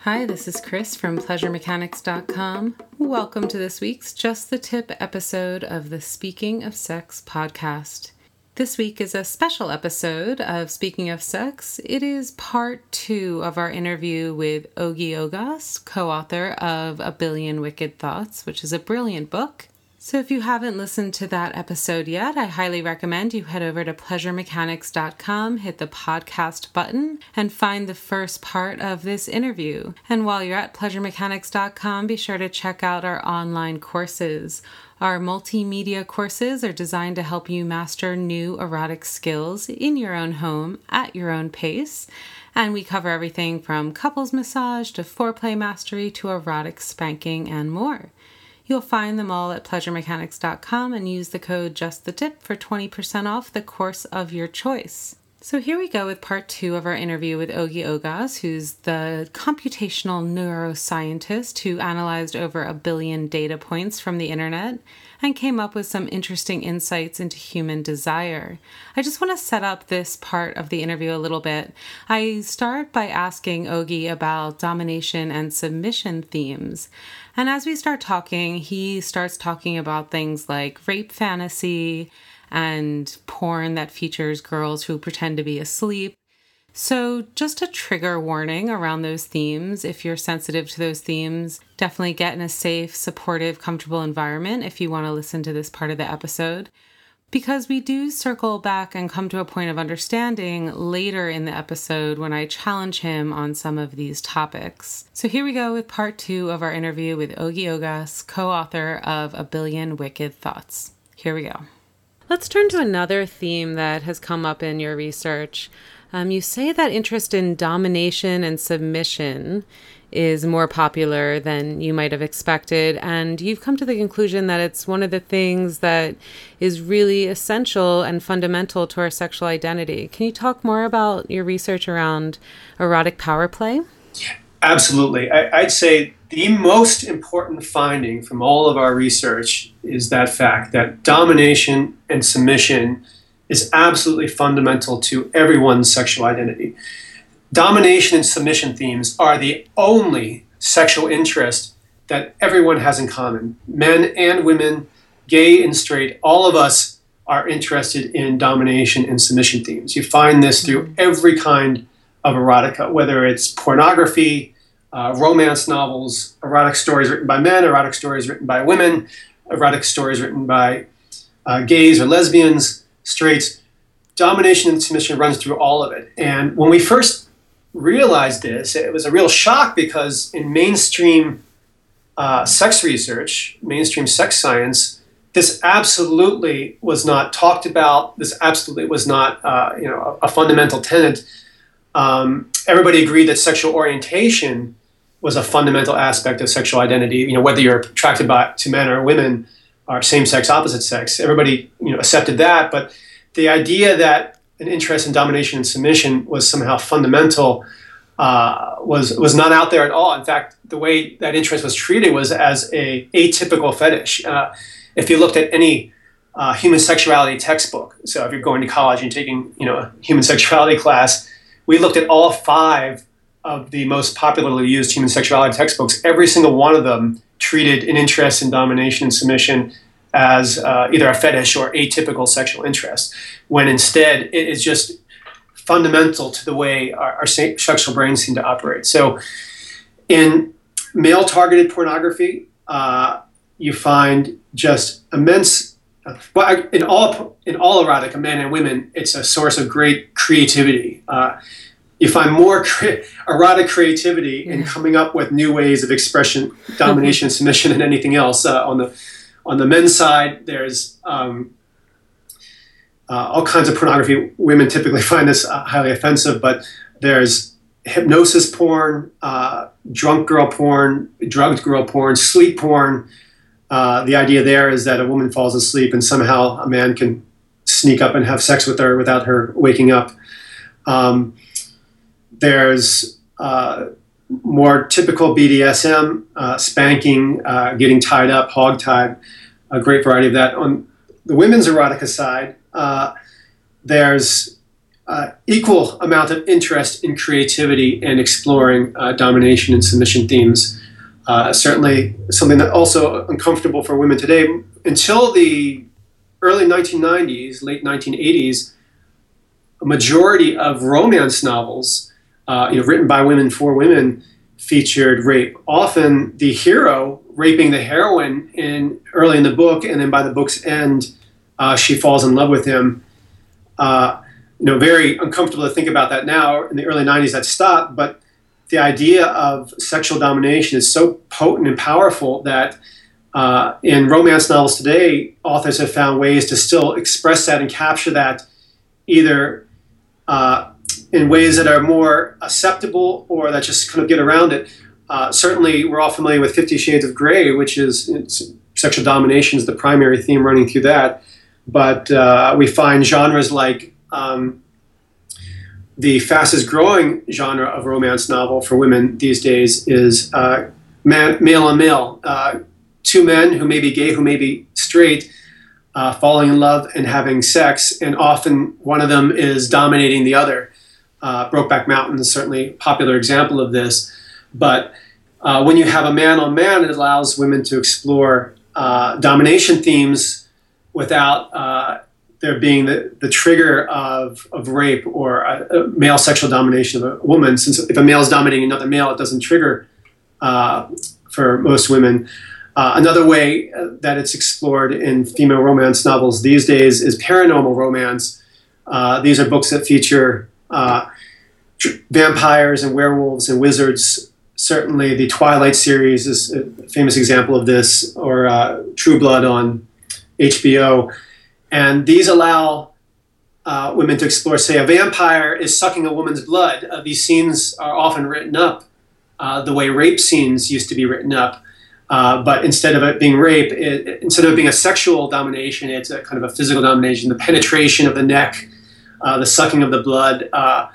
Hi, this is Chris from PleasureMechanics.com. Welcome to this week's Just the Tip episode of the Speaking of Sex podcast. This week is a special episode of Speaking of Sex. It is part 2 of our interview with Ogi Ogas, co-author of A Billion Wicked Thoughts, which is a brilliant book. So if you haven't listened to that episode yet, I highly recommend you head over to PleasureMechanics.com, hit the podcast button, and find the first part of this interview. And while you're at PleasureMechanics.com, be sure to check out our online courses. Our multimedia courses are designed to help you master new erotic skills in your own home at your own pace. And we cover everything from couples massage to foreplay mastery to erotic spanking and more. You'll find them all at PleasureMechanics.com and use the code JustTheTip for 20% off the course of your choice. So here we go with part 2 of our interview with Ogi Ogas, who's the computational neuroscientist who analyzed over 1 billion data points from the internet and came up with some interesting insights into human desire. I just want to set up this part of the interview a little bit. I start by asking Ogi about domination and submission themes. And as we start talking, he starts talking about things like rape fantasy and porn that features girls who pretend to be asleep. So just a trigger warning around those themes. If you're sensitive to those themes, definitely get in a safe, supportive, comfortable environment if you want to listen to this part of the episode. Because we do circle back and come to a point of understanding later in the episode when I challenge him on some of these topics. So here we go with part 2 of our interview with Ogi Ogas, co-author of A Billion Wicked Thoughts. Here we go. Let's turn to another theme that has come up in your research. You say that interest in domination and submission is more popular than you might have expected, and you've come to the conclusion that it's one of the things that is really essential and fundamental to our sexual identity. Can you talk more about your research around erotic power play? Absolutely. I'd say the most important finding from all of our research is that fact that domination and submission is absolutely fundamental to everyone's sexual identity. Domination and submission themes are the only sexual interest that everyone has in common. Men and women, gay and straight, all of us are interested in domination and submission themes. You find this through every kind of erotica, whether it's pornography, romance novels, erotic stories written by men, erotic stories written by women, erotic stories written by gays or lesbians, straights. Domination and submission runs through all of it. And when we first realized this, it was a real shock because in mainstream sex research, mainstream sex science, this absolutely was not talked about. This absolutely was not a fundamental tenet. Everybody agreed that sexual orientation was a fundamental aspect of sexual identity. Whether you're attracted to men or women or same-sex, opposite sex, everybody accepted that. But the idea that an interest in domination and submission was somehow fundamental was not out there at all. In fact, the way that interest was treated was as a atypical fetish. If you looked at any human sexuality textbook, so if you're going to college and taking a human sexuality class, we looked at all 5 of the most popularly used human sexuality textbooks. Every single one of them treated an interest in domination and submission as either a fetish or atypical sexual interest, when instead it is just fundamental to the way our sexual brains seem to operate. So in male-targeted pornography, you find just immense, in all erotica, men and women, it's a source of great creativity. You find more erotic creativity in coming up with new ways of expression, domination, and submission than anything else. On the men's side, there's all kinds of pornography. Women typically find this highly offensive, but there's hypnosis porn, drunk girl porn, drugged girl porn, sleep porn. The idea there is that a woman falls asleep and somehow a man can sneak up and have sex with her without her waking up. There's more typical BDSM, spanking, getting tied up, hog-tied, a great variety of that. On the women's erotica side, there's equal amount of interest in creativity and exploring domination and submission themes. Certainly something that also uncomfortable for women today. Until the early 1990s, late 1980s, a majority of romance novels, written by women for women, featured rape. Often the hero raping the heroine early in the book, and then by the book's end, she falls in love with him. Very uncomfortable to think about that now. In the early 90s, that stopped, but the idea of sexual domination is so potent and powerful that in romance novels today, authors have found ways to still express that and capture that either in ways that are more acceptable or that just kind of get around it. Certainly, we're all familiar with 50 Shades of Grey, which is sexual domination is the primary theme running through that. But we find genres like the fastest growing genre of romance novel for women these days is male on male. Two men who may be gay, who may be straight, falling in love and having sex, and often one of them is dominating the other. Brokeback Mountain is certainly a popular example of this. But when you have a man on man, it allows women to explore domination themes without there being the trigger of rape or a male sexual domination of a woman. Since if a male is dominating another male, it doesn't trigger for most women. Another way that it's explored in female romance novels these days is paranormal romance. These are books that feature vampires and werewolves and wizards. Certainly the Twilight series is a famous example of this, or True Blood on HBO. And these allow women to explore, say, a vampire is sucking a woman's blood. These scenes are often written up the way rape scenes used to be written up. But instead of it being rape, instead of it being a sexual domination, it's a kind of a physical domination, the penetration of the neck, the sucking of the blood,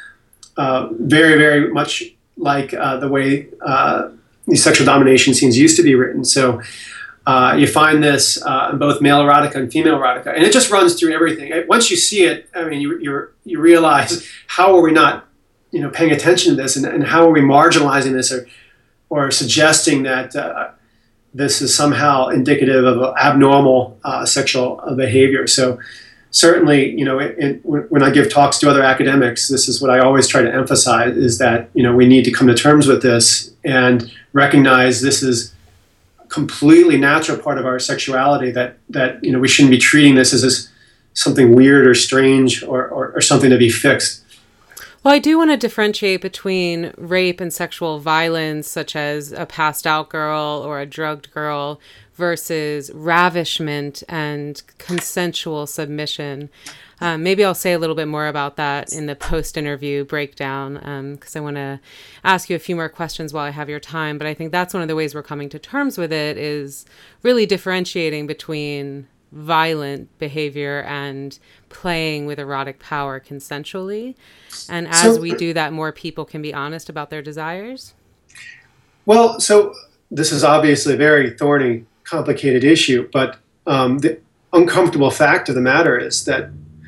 very, very much like the way these sexual domination scenes used to be written. So you find this in both male erotica and female erotica, and it just runs through everything. Once you see it, I mean, you realize, how are we not, paying attention to this, and how are we marginalizing this or suggesting that this is somehow indicative of abnormal sexual behavior. So certainly, when I give talks to other academics, this is what I always try to emphasize, is that, we need to come to terms with this and recognize this is a completely natural part of our sexuality, that we shouldn't be treating this as something weird or strange or something to be fixed. Well, I do want to differentiate between rape and sexual violence, such as a passed out girl or a drugged girl, versus ravishment and consensual submission. Maybe I'll say a little bit more about that in the post-interview breakdown, because I want to ask you a few more questions while I have your time. But I think that's one of the ways we're coming to terms with it, is really differentiating between violent behavior and playing with erotic power consensually. And as we do that, more people can be honest about their desires. Well, so this is obviously a very thorny, complicated issue, but the uncomfortable fact of the matter is that,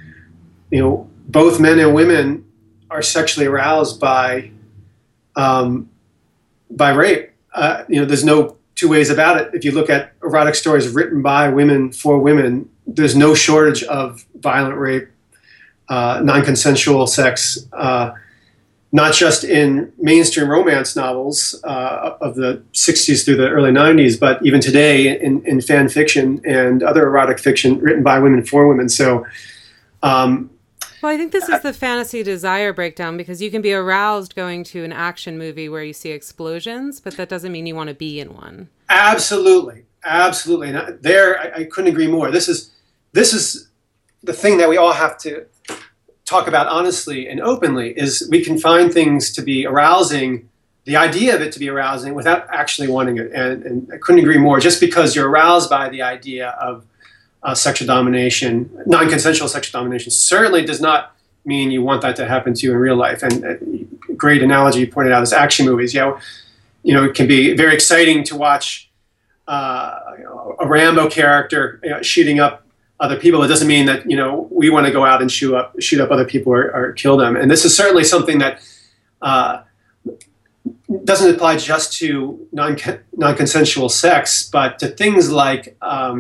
both men and women are sexually aroused by rape. There's no two ways about it. If you look at erotic stories written by women for women, there's no shortage of violent rape, non-consensual sex, not just in mainstream romance novels of the 60s through the early 90s, but even today in fan fiction and other erotic fiction written by women for women. So, well, I think this is the fantasy desire breakdown, because you can be aroused going to an action movie where you see explosions, but that doesn't mean you want to be in one. Absolutely. Absolutely. And I couldn't agree more. This is the thing that we all have to talk about honestly and openly, is we can find things to be arousing, the idea of it to be arousing, without actually wanting it. And I couldn't agree more. Just because you're aroused by the idea of sexual domination, non-consensual sexual domination, certainly does not mean you want that to happen to you in real life. And a great analogy you pointed out is action movies. It can be very exciting to watch a Rambo character shooting up other people. It doesn't mean that, we want to go out and shoot up other people or kill them. And this is certainly something that doesn't apply just to non-consensual sex, but to things like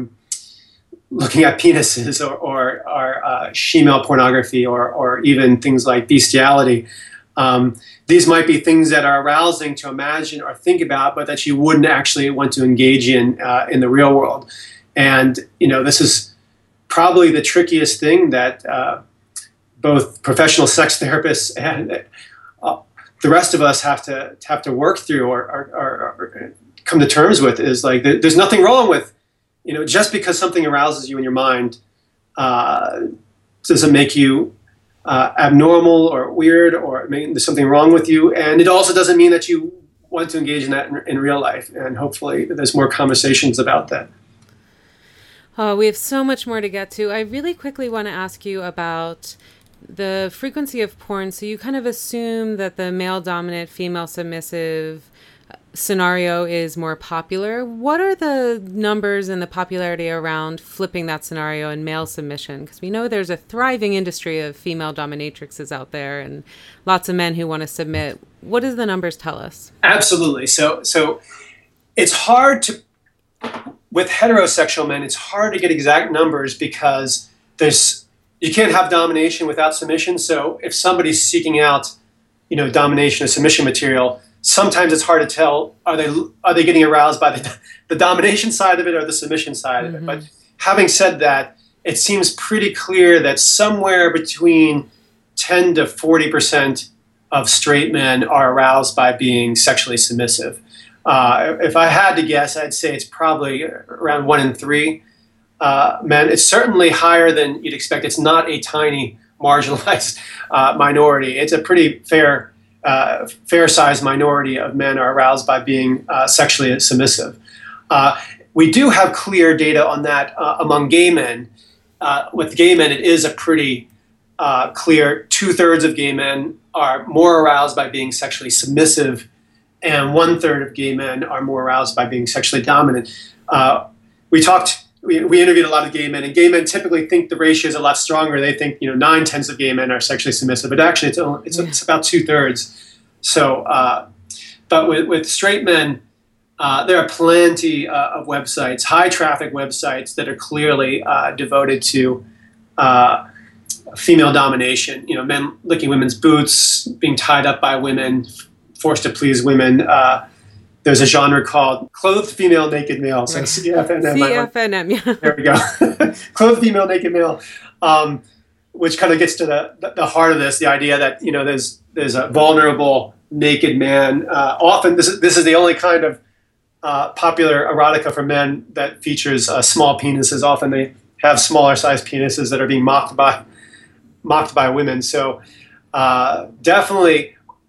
looking at penises or she-male pornography or even things like bestiality. These might be things that are arousing to imagine or think about, but that you wouldn't actually want to engage in the real world. And, this is probably the trickiest thing that both professional sex therapists and the rest of us have to work through or come to terms with, is like there's nothing wrong with, just because something arouses you in your mind doesn't make you abnormal or weird or there's something wrong with you. And it also doesn't mean that you want to engage in that in real life. And hopefully there's more conversations about that. Oh, we have so much more to get to. I really quickly want to ask you about the frequency of porn. So you kind of assume that the male dominant, female submissive scenario is more popular. What are the numbers and the popularity around flipping that scenario and male submission? Because we know there's a thriving industry of female dominatrixes out there and lots of men who want to submit. What does the numbers tell us? Absolutely. So it's hard to, with heterosexual men, it's hard to get exact numbers because you can't have domination without submission. So if somebody's seeking out, domination or submission material, sometimes it's hard to tell, are they getting aroused by the domination side of it or the submission side of it? But having said that, it seems pretty clear that somewhere between 10 to 40% of straight men are aroused by being sexually submissive. If I had to guess, I'd say it's probably around 1 in 3 men. It's certainly higher than you'd expect. It's not a tiny marginalized minority. It's a pretty fair-sized minority of men are aroused by being sexually submissive. We do have clear data on that among gay men. With gay men, it is a pretty clear 2/3 of gay men are more aroused by being sexually submissive, and 1/3 of gay men are more aroused by being sexually dominant. We interviewed a lot of gay men, and gay men typically think the ratio is a lot stronger. They think 9/10 of gay men are sexually submissive, but actually it's about 2/3. So, but with straight men, there are plenty of websites, high traffic websites that are clearly devoted to female domination. Men licking women's boots, being tied up by women, forced to please women. There's a genre called clothed female naked male. So CFNM. CFNM, yeah. There we go. Clothed female naked male, which kind of gets to the heart of this, the idea that there's a vulnerable naked man. Often this is the only kind of popular erotica for men that features small penises. Often they have smaller sized penises that are being mocked by women. So definitely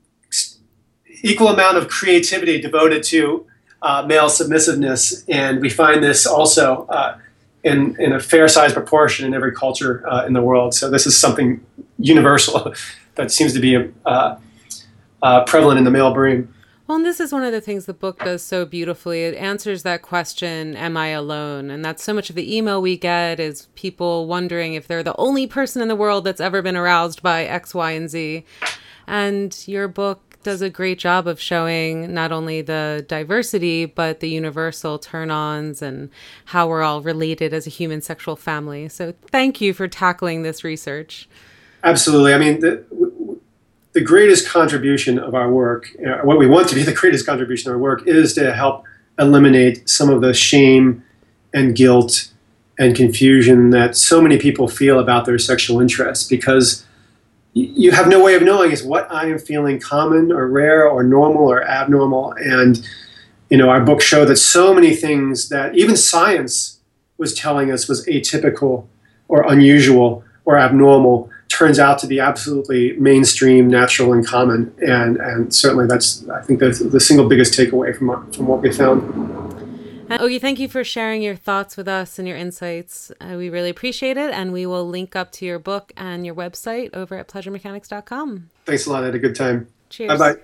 equal amount of creativity devoted to male submissiveness, and we find this also in a fair-sized proportion in every culture in the world. So this is something universal that seems to be prevalent in the male brain. Well, and this is one of the things the book does so beautifully. It answers that question, am I alone? And that's so much of the email we get is people wondering if they're the only person in the world that's ever been aroused by X, Y, and Z. And your book does a great job of showing not only the diversity, but the universal turn-ons and how we're all related as a human sexual family. So thank you for tackling this research. Absolutely. I mean, the greatest contribution of our work, what we want to be the greatest contribution of our work, is to help eliminate some of the shame and guilt and confusion that so many people feel about their sexual interests, because you have no way of knowing is what I am feeling common or rare or normal or abnormal. And, our book showed that so many things that even science was telling us was atypical or unusual or abnormal turns out to be absolutely mainstream, natural, and common. And certainly that's, I think, the single biggest takeaway from what we found. Ogi, thank you for sharing your thoughts with us and your insights. We really appreciate it, and we will link up to your book and your website over at pleasuremechanics.com. Thanks a lot. I had a good time. Cheers. Bye-bye.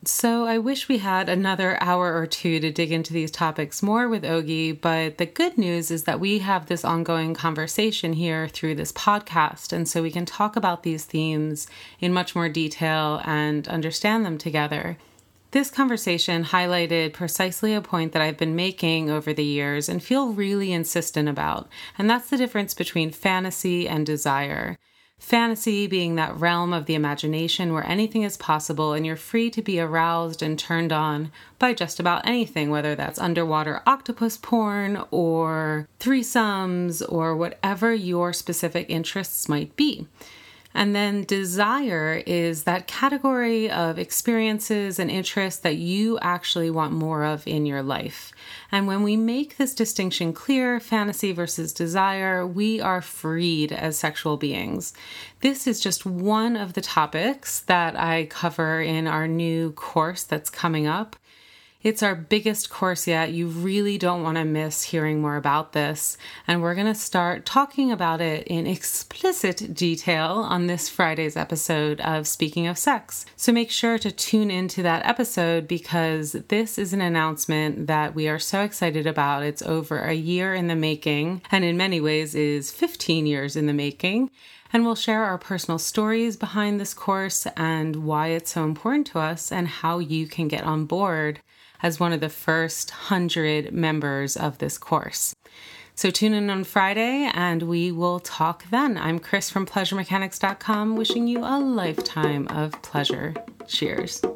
So I wish we had another hour or two to dig into these topics more with Ogi, but the good news is that we have this ongoing conversation here through this podcast, and so we can talk about these themes in much more detail and understand them together. This conversation highlighted precisely a point that I've been making over the years and feel really insistent about, and that's the difference between fantasy and desire. Fantasy being that realm of the imagination where anything is possible and you're free to be aroused and turned on by just about anything, whether that's underwater octopus porn or threesomes or whatever your specific interests might be. And then desire is that category of experiences and interests that you actually want more of in your life. And when we make this distinction clear, fantasy versus desire, we are freed as sexual beings. This is just one of the topics that I cover in our new course that's coming up. It's our biggest course yet. You really don't want to miss hearing more about this. And we're going to start talking about it in explicit detail on this Friday's episode of Speaking of Sex. So make sure to tune into that episode because this is an announcement that we are so excited about. It's over a year in the making and in many ways is 15 years in the making. And we'll share our personal stories behind this course and why it's so important to us and how you can get on board as one of the first 100 members of this course. So tune in on Friday and we will talk then. I'm Chris from PleasureMechanics.com wishing you a lifetime of pleasure. Cheers.